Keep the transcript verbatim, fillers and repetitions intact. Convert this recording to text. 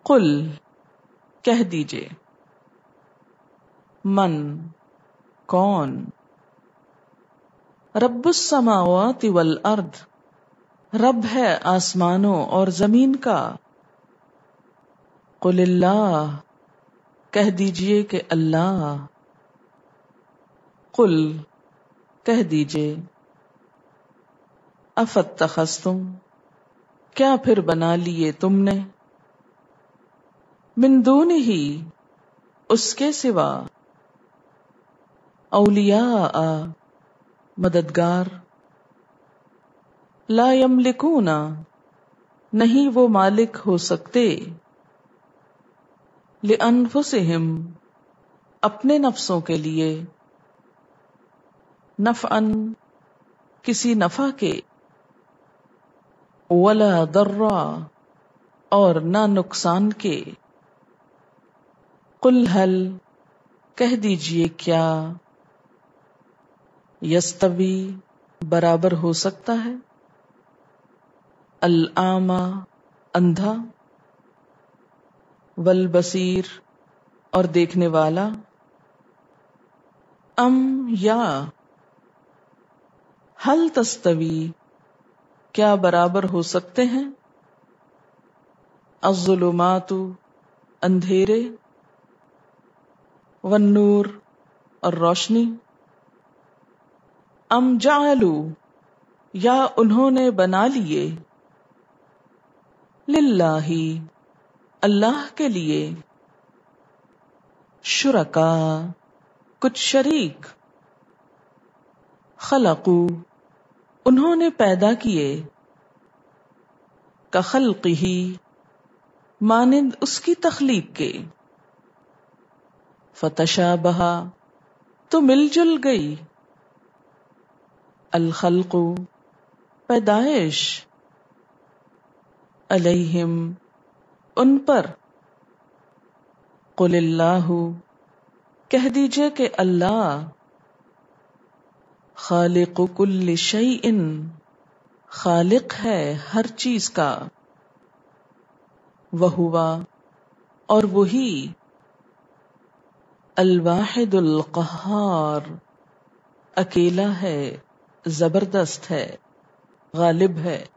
قل کہہ دیجئے، من کون، رب السماوات والارض رب ہے آسمانوں اور زمین کا، قل اللہ کہہ دیجئے کہ اللہ، قل کہہ دیجئے، افاتخذتم کیا پھر بنا لیے تم نے، من دونہ اس کے سوا، اولیاء مددگار، لا یملکون نہیں وہ مالک ہو سکتے، لانفسہم اپنے نفسوں کے لیے، نفعا کسی نفع کے، ولا ضرا اور نہ نقصان کے، قل هل کہہ دیجئے کیا، یستوی برابر ہو سکتا ہے، الاعمی اندھا، والبصیر اور دیکھنے والا، ام یا حل تستوی کیا برابر ہو سکتے ہیں، الظلمات اندھیرے، والنور اور روشنی، ام جعلوا یا انہوں نے بنا لیے، للہ اللہ کے لیے، شرکا کچھ شریک، خلقو انہوں نے پیدا کیے، کخلقہ مانند اس کی تخلیق کے، فتشابہ تو مل جل گئی، الخلق پیدائش، علیہم ان پر، قل اللہ کہہ دیجئے کہ اللہ، خالق کل شیء خالق ہے ہر چیز کا، وہو اور وہی، الواحد القہار اکیلا ہے، زبردست ہے، غالب ہے۔